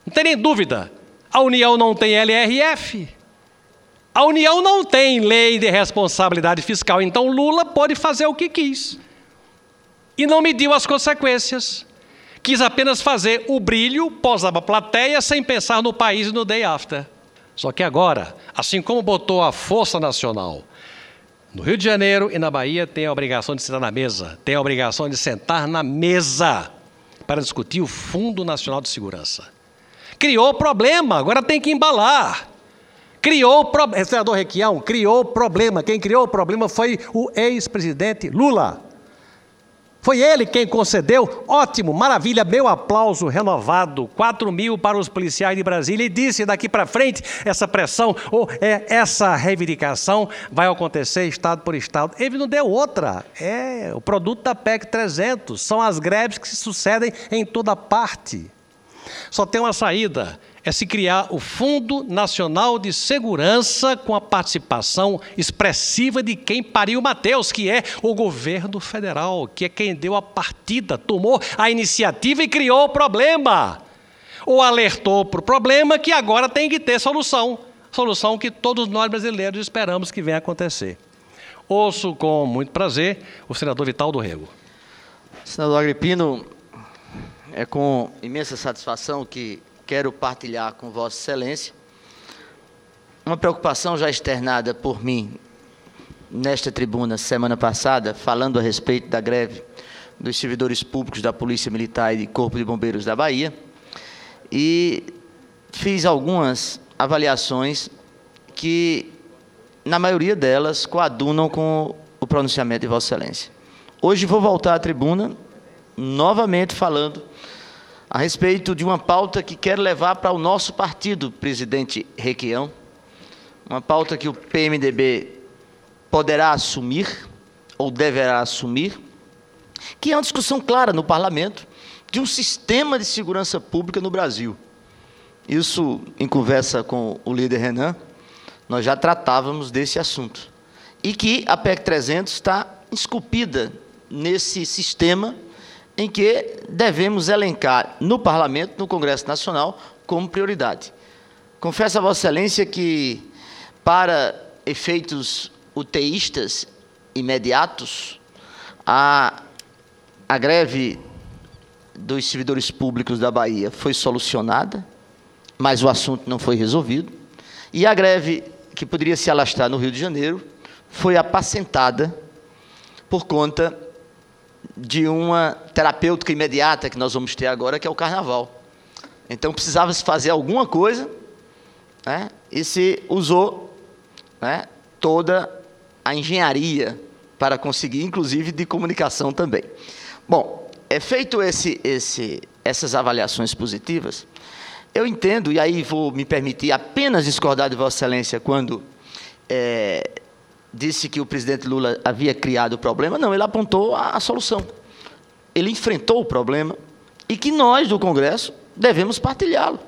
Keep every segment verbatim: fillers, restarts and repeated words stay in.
Não tem nem dúvida. A União não tem L R F. A União não tem lei de responsabilidade fiscal. Então, Lula pode fazer o que quis. E não mediu as consequências. Quis apenas fazer o brilho, posar a plateia, sem pensar no país e no day after. Só que agora, assim como botou a Força Nacional no Rio de Janeiro e na Bahia, tem a obrigação de sentar na mesa. Tem a obrigação de sentar na mesa para discutir o Fundo Nacional de Segurança. Criou problema, agora tem que embalar. Criou problema, senador Requião, criou problema. Quem criou o problema foi o ex-presidente Lula. Foi ele quem concedeu, ótimo, maravilha, meu aplauso renovado, quatro mil para os policiais de Brasília, e disse daqui para frente, essa pressão, ou é, essa reivindicação vai acontecer estado por estado. Ele não deu outra, é o produto da P E C trezentos, são as greves que se sucedem em toda parte. Só tem uma saída, é se criar o Fundo Nacional de Segurança com a participação expressiva de quem pariu Mateus, que é o governo federal, que é quem deu a partida, tomou a iniciativa e criou o problema. Ou alertou para o problema que agora tem que ter solução. Solução que todos nós brasileiros esperamos que venha a acontecer. Ouço com muito prazer o senador Vital do Rego. Senador Agripino, é com imensa satisfação que quero partilhar com Vossa Excelência uma preocupação já externada por mim nesta tribuna semana passada, falando a respeito da greve dos servidores públicos da Polícia Militar e do Corpo de Bombeiros da Bahia, e fiz algumas avaliações que, na maioria delas, coadunam com o pronunciamento de Vossa Excelência. Hoje vou voltar à tribuna, novamente falando a respeito de uma pauta que quero levar para o nosso partido, presidente Requião, uma pauta que o P M D B poderá assumir, ou deverá assumir, que é uma discussão clara no parlamento de um sistema de segurança pública no Brasil. Isso, em conversa com o líder Renan, nós já tratávamos desse assunto. E que a P E C trezentos está esculpida nesse sistema em que devemos elencar no Parlamento, no Congresso Nacional, como prioridade. Confesso a Vossa Excelência que, para efeitos uteístas imediatos, a, a greve dos servidores públicos da Bahia foi solucionada, mas o assunto não foi resolvido, e a greve que poderia se alastrar no Rio de Janeiro foi apacentada por conta de uma terapêutica imediata que nós vamos ter agora, que é o Carnaval. Então, precisava-se fazer alguma coisa, né, e se usou, né, toda a engenharia para conseguir, inclusive, de comunicação também. Bom, é feito esse, esse, essas avaliações positivas, eu entendo, e aí vou me permitir apenas discordar de Vossa Excelência quando é, disse que o presidente Lula havia criado o problema. Não, ele apontou a, a solução. Ele enfrentou o problema e que nós, do Congresso, devemos partilhá-lo.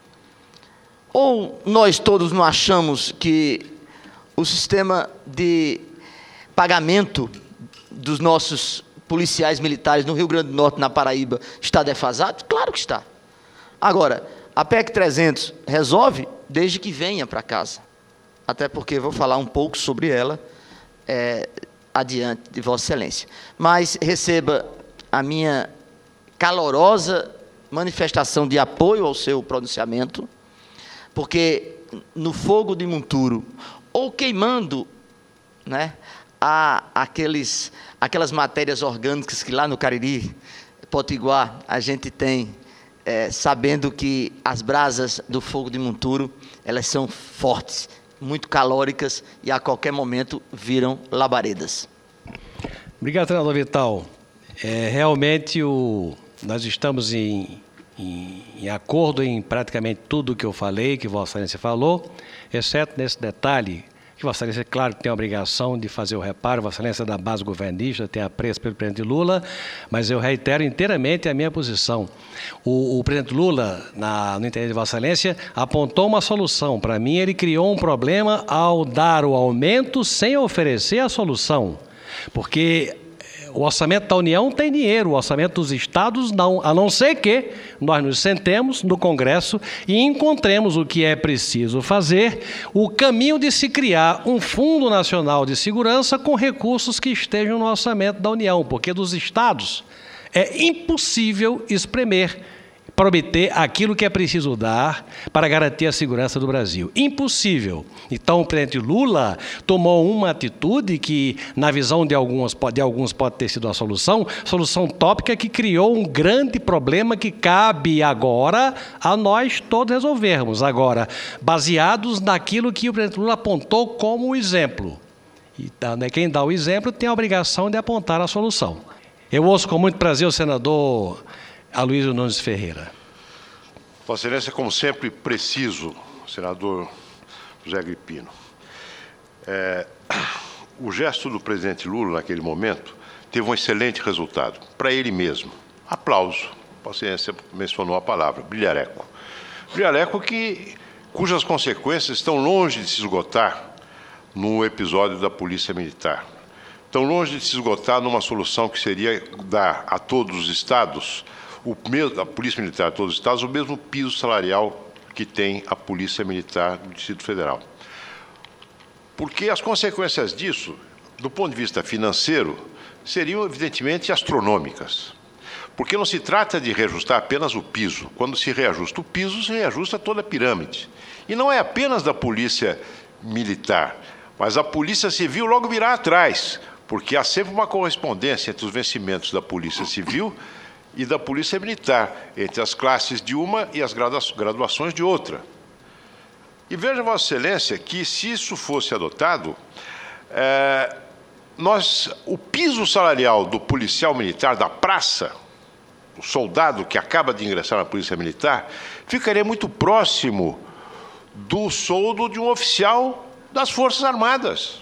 Ou nós todos não achamos que o sistema de pagamento dos nossos policiais militares no Rio Grande do Norte e na Paraíba está defasado? Claro que está. Agora, a P E C trezentos resolve desde que venha para casa. Até porque vou falar um pouco sobre ela é, adiante de Vossa Excelência. Mas receba a minha calorosa manifestação de apoio ao seu pronunciamento, porque no fogo de Monturo, ou queimando, né, a, aqueles, aquelas matérias orgânicas que lá no Cariri, Potiguar, a gente tem, é, sabendo que as brasas do fogo de Monturo, elas são fortes, muito calóricas e a qualquer momento viram labaredas. Obrigado, senador Vital. É, realmente, o, nós estamos em, em, em acordo em praticamente tudo que eu falei, que Vossa Excelência falou, exceto nesse detalhe, que Vossa Excelência, claro, tem a obrigação de fazer o reparo, Vossa Excelência da base governista, tem apreço pelo presidente Lula, mas eu reitero inteiramente a minha posição. O, o presidente Lula, na, no interesse de Vossa Excelência, apontou uma solução. Para mim, ele criou um problema ao dar o aumento sem oferecer a solução, porque o orçamento da União tem dinheiro, o orçamento dos estados não, a não ser que nós nos sentemos no Congresso e encontremos o que é preciso fazer, o caminho de se criar um Fundo Nacional de Segurança com recursos que estejam no orçamento da União, porque dos estados é impossível espremer para obter aquilo que é preciso dar para garantir a segurança do Brasil. Impossível. Então, o presidente Lula tomou uma atitude que, na visão de alguns, de alguns pode ter sido uma solução, solução tópica que criou um grande problema que cabe agora a nós todos resolvermos. Agora, baseados naquilo que o presidente Lula apontou como exemplo. E quem dá o exemplo tem a obrigação de apontar a solução. Eu ouço com muito prazer o senador Aloysio Nunes Ferreira. Vossa Excelência, como sempre, preciso, senador José Agripino. É, o gesto do presidente Lula, naquele momento, teve um excelente resultado, para ele mesmo. Aplauso. Vossa Excelência mencionou a palavra, brilhareco. Brilhareco que, cujas consequências estão longe de se esgotar no episódio da Polícia Militar. Estão longe de se esgotar numa solução que seria dar a todos os estados, o mesmo, a Polícia Militar de todos os estados, o mesmo piso salarial que tem a Polícia Militar do Distrito Federal. Porque as consequências disso, do ponto de vista financeiro, seriam evidentemente astronômicas. Porque não se trata de reajustar apenas o piso. Quando se reajusta o piso, se reajusta toda a pirâmide. E não é apenas da Polícia Militar, mas a Polícia Civil logo virá atrás, porque há sempre uma correspondência entre os vencimentos da Polícia Civil e da Polícia Militar, entre as classes de uma e as graduações de outra. E veja, Vossa Excelência, que se isso fosse adotado, é, nós, o piso salarial do policial militar da praça, o soldado que acaba de ingressar na Polícia Militar, ficaria muito próximo do soldo de um oficial das Forças Armadas.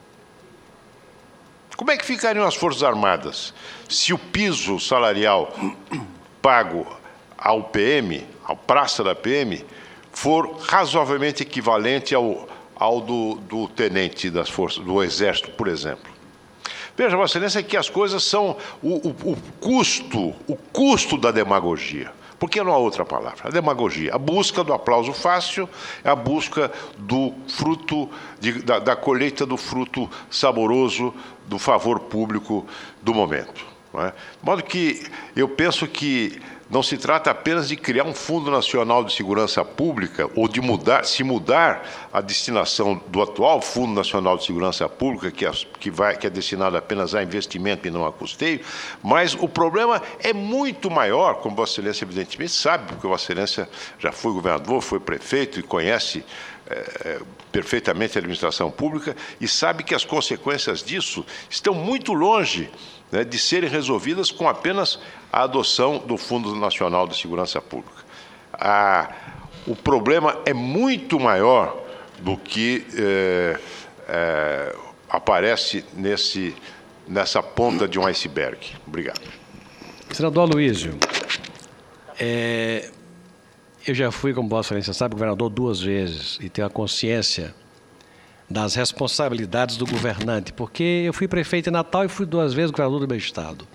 Como é que ficariam as Forças Armadas se o piso salarial pago ao P M, ao praça da P M, for razoavelmente equivalente ao, ao do, do tenente das forças, do Exército, por exemplo? Veja, Vossa Excelência, que as coisas são o, o, o custo, o custo da demagogia. Porque não há outra palavra. A demagogia, a busca do aplauso fácil, é a busca do fruto, de, da, da colheita do fruto saboroso do favor público do momento. Não é? De modo que eu penso que não se trata apenas de criar um Fundo Nacional de Segurança Pública ou de mudar, se mudar a destinação do atual Fundo Nacional de Segurança Pública, que é, que vai, que é destinado apenas a investimento e não a custeio, mas o problema é muito maior, como Vossa Excelência evidentemente sabe, porque Vossa Excelência já foi governador, foi prefeito e conhece é, perfeitamente a administração pública e sabe que as consequências disso estão muito longe, né, de serem resolvidas com apenas a adoção do Fundo Nacional de Segurança Pública. Ah, o problema é muito maior do que é, é, aparece nesse, nessa ponta de um iceberg. Obrigado. Senador Aloysio, é, eu já fui, como Vossa Excelência sabe, governador duas vezes e tenho a consciência das responsabilidades do governante, porque eu fui prefeito em Natal e fui duas vezes governador do meu estado.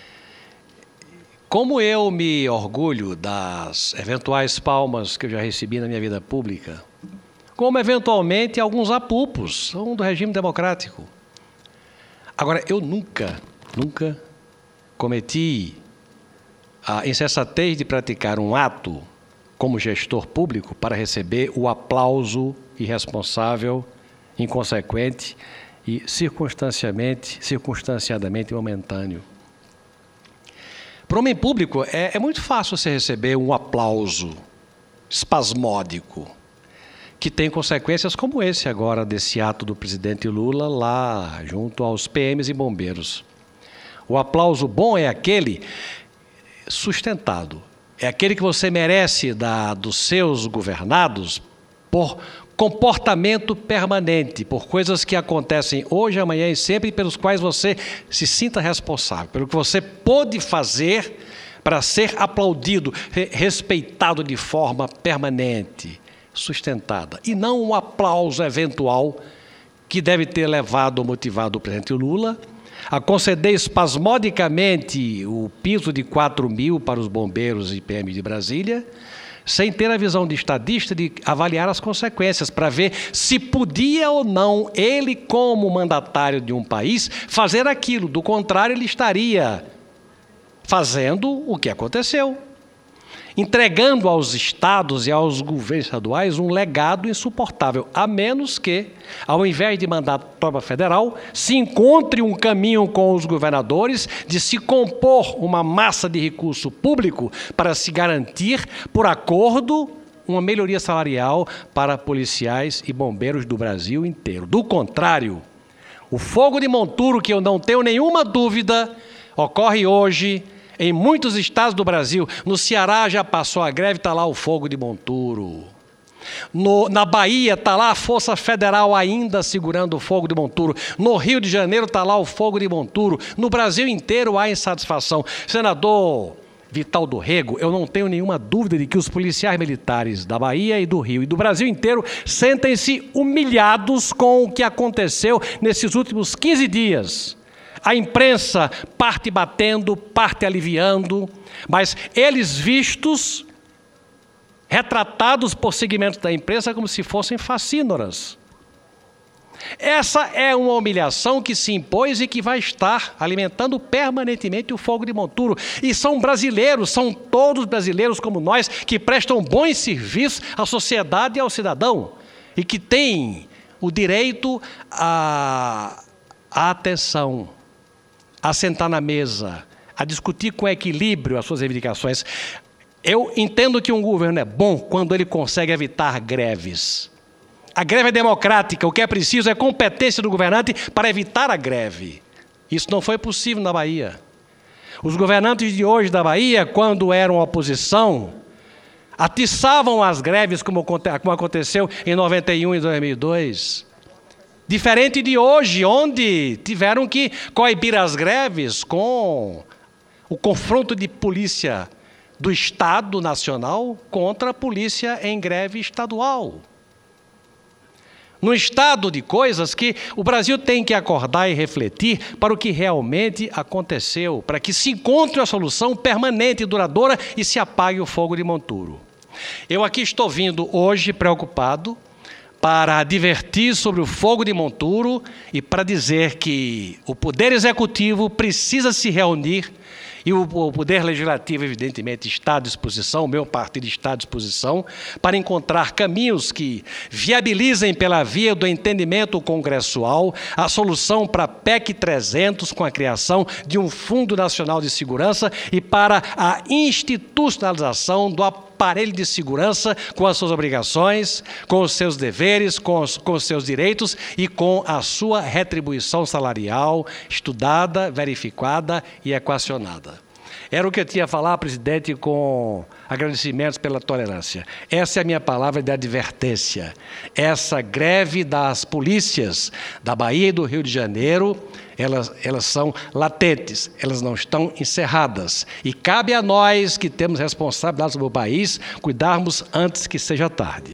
Como eu me orgulho das eventuais palmas que eu já recebi na minha vida pública, como eventualmente alguns apupos, são do regime democrático. Agora, eu nunca, nunca cometi a insensatez de praticar um ato como gestor público para receber o aplauso irresponsável, inconsequente e circunstanciamente, circunstanciadamente momentâneo. Para o homem público, é, é muito fácil você receber um aplauso espasmódico, que tem consequências como esse agora, desse ato do presidente Lula lá junto aos P Ms e bombeiros. O aplauso bom é aquele sustentado, é aquele que você merece da, dos seus governados por comportamento permanente, por coisas que acontecem hoje, amanhã e sempre, pelos quais você se sinta responsável, pelo que você pôde fazer para ser aplaudido, respeitado de forma permanente, sustentada, e não um aplauso eventual que deve ter levado ou motivado o presidente Lula a conceder espasmodicamente o piso de quatro mil para os bombeiros e P M de Brasília, sem ter a visão de estadista de avaliar as consequências, para ver se podia ou não ele, como mandatário de um país, fazer aquilo. Do contrário, ele estaria fazendo o que aconteceu, entregando aos estados e aos governos estaduais um legado insuportável, a menos que, ao invés de mandar tropa federal, se encontre um caminho com os governadores de se compor uma massa de recurso público para se garantir, por acordo, uma melhoria salarial para policiais e bombeiros do Brasil inteiro. Do contrário, o fogo de Monturo, que eu não tenho nenhuma dúvida, ocorre hoje em muitos estados do Brasil. No Ceará já passou a greve, está lá o fogo de Monturo. No, na Bahia está lá a Força Federal ainda segurando o fogo de Monturo. No Rio de Janeiro está lá o fogo de Monturo. No Brasil inteiro há insatisfação. Senador Vital do Rego, eu não tenho nenhuma dúvida de que os policiais militares da Bahia e do Rio e do Brasil inteiro sentem-se humilhados com o que aconteceu nesses últimos quinze dias. A imprensa parte batendo, parte aliviando, mas eles vistos, retratados por segmentos da imprensa como se fossem facínoras. Essa é uma humilhação que se impôs e que vai estar alimentando permanentemente o fogo de Monturo. E são brasileiros, são todos brasileiros como nós, que prestam bons serviços à sociedade e ao cidadão, e que têm o direito à, à atenção, a sentar na mesa, a discutir com equilíbrio as suas reivindicações. Eu entendo que um governo é bom quando ele consegue evitar greves. A greve é democrática, o que é preciso é competência do governante para evitar a greve. Isso não foi possível na Bahia. Os governantes de hoje da Bahia, quando eram oposição, atiçavam as greves como aconteceu em noventa e um e dois mil e dois. Diferente de hoje, onde tiveram que coibir as greves com o confronto de polícia do Estado Nacional contra a polícia em greve estadual. No estado de coisas que o Brasil tem que acordar e refletir para o que realmente aconteceu, para que se encontre uma solução permanente e duradoura e se apague o fogo de Monturo. Eu aqui estou vindo hoje preocupado para advertir sobre o fogo de Monturo e para dizer que o Poder Executivo precisa se reunir e o Poder Legislativo, evidentemente, está à disposição, o meu partido está à disposição, para encontrar caminhos que viabilizem pela via do entendimento congressual a solução para a P E C trezentos, com a criação de um Fundo Nacional de Segurança e para a institucionalização do aparelho de segurança com as suas obrigações, com os seus deveres, com os, com os seus direitos e com a sua retribuição salarial estudada, verificada e equacionada. Era o que eu tinha a falar, presidente, com agradecimentos pela tolerância. Essa é a minha palavra de advertência. Essa greve das polícias da Bahia e do Rio de Janeiro, elas, elas são latentes, elas não estão encerradas. E cabe a nós, que temos responsabilidade sobre o país, cuidarmos antes que seja tarde.